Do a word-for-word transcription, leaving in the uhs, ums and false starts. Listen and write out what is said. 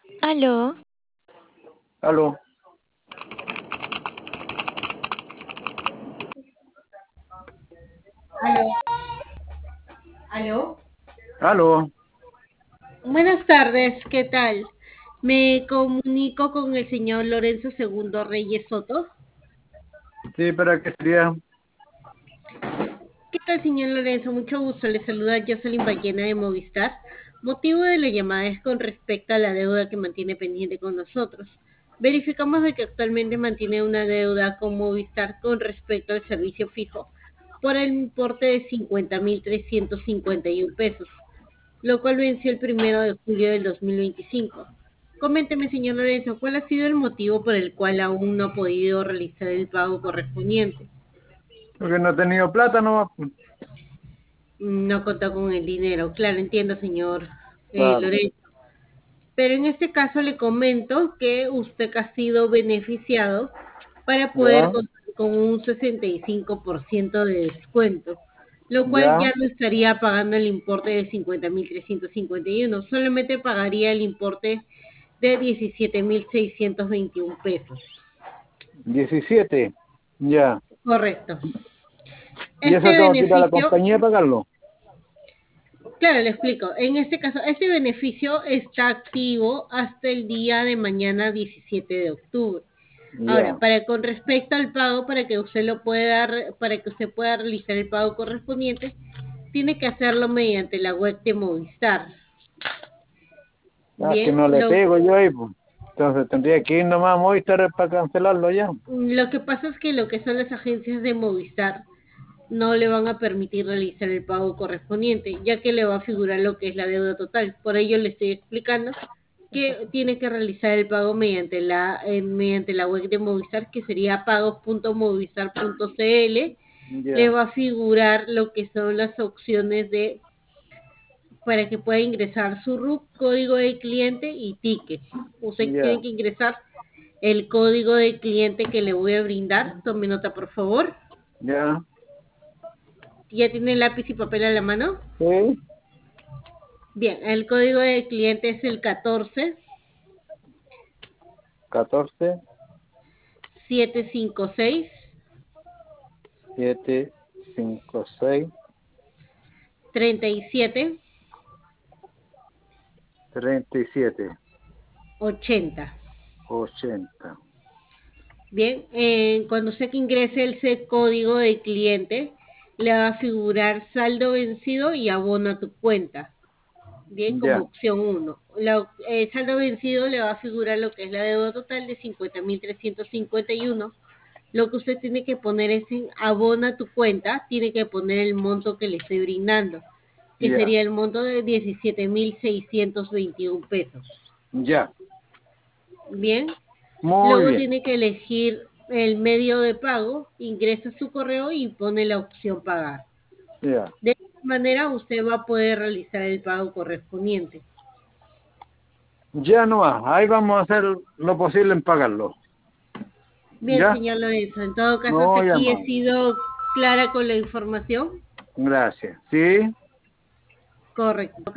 Aló, Aló, Aló, aló. aló. Buenas tardes, ¿qué tal? Me comunico con el señor Lorenzo Segundo Reyes Soto. Sí, ¿para qué sería? ¿Qué tal, señor Lorenzo? Mucho gusto. Le saluda Jocelyn Ballena de Movistar. Motivo de la llamada es con respecto a la deuda que mantiene pendiente con nosotros. Verificamos de que actualmente mantiene una deuda con Movistar con respecto al servicio fijo por el importe de cincuenta mil trescientos cincuenta y uno pesos, lo cual venció el primero de julio del dos mil veinticinco. Coménteme, señor Lorenzo, ¿cuál ha sido el motivo por el cual aún no ha podido realizar el pago correspondiente? Porque no he tenido plata, no. No contó con el dinero. Claro, entiendo, señor eh, Claro. Lorenzo. Pero en este caso le comento que usted ha sido beneficiado para poder Ya, contar con un sesenta y cinco por ciento de descuento, lo cual ya, ya no estaría pagando el importe de cincuenta mil trescientos cincuenta y uno, solamente pagaría el importe de diecisiete mil seiscientos veintiuno pesos. diecisiete. Ya. Correcto. ¿Y Este eso tengo que ir a la beneficio, compañía a pagarlo? claro, le explico. En este caso, este beneficio está activo hasta el día de mañana diecisiete de octubre. Ahora, Ya, para con respecto al pago, para que usted lo pueda, re- para que usted pueda realizar el pago correspondiente, tiene que hacerlo mediante la web de Movistar. ah, que Bien, no le lo, pego yo ahí, pues. Entonces tendría que ir nomás a Movistar para cancelarlo ya. lo que pasa es que lo que son las agencias de Movistar no le van a permitir realizar el pago correspondiente, ya que le va a figurar lo que es la deuda total. Por ello le estoy explicando que tiene que realizar el pago mediante la eh, mediante la web de Movistar, que sería pagos punto movistar punto cl. Le Ya, va a figurar lo que son las opciones de para que pueda ingresar su R U C, código de cliente y ticket. Usted tiene ya, que ingresar el código de cliente que le voy a brindar. Tome nota, por favor. ya. ¿Ya tiene lápiz y papel a la mano? Sí, Bien, el código de cliente es el catorce catorce, setecientos cincuenta y seis siete, cinco, seis, treinta y siete treinta y siete, ochenta. ochenta. Bien, eh, cuando usted que ingrese ese código de cliente, le va a figurar saldo vencido y abona tu cuenta. Bien, como Ya, opción uno. La, eh, saldo vencido le va a figurar lo que es la deuda total de cincuenta mil trescientos cincuenta y uno. Lo que usted tiene que poner es en abona tu cuenta, tiene que poner el monto que le estoy brindando, que ya, sería el monto de diecisiete mil seiscientos veintiuno pesos. ya. Bien, Muy luego bien. tiene que elegir el medio de pago, ingresa su correo y pone la opción pagar. Ya. De esta manera usted va a poder realizar el pago correspondiente. Ya no más. Ahí vamos a hacer lo posible en pagarlo. Bien, ¿Ya? señor Lorenzo, en todo caso, hasta No, ya aquí he más. sido clara con la información. Gracias. ¿Sí? Correcto.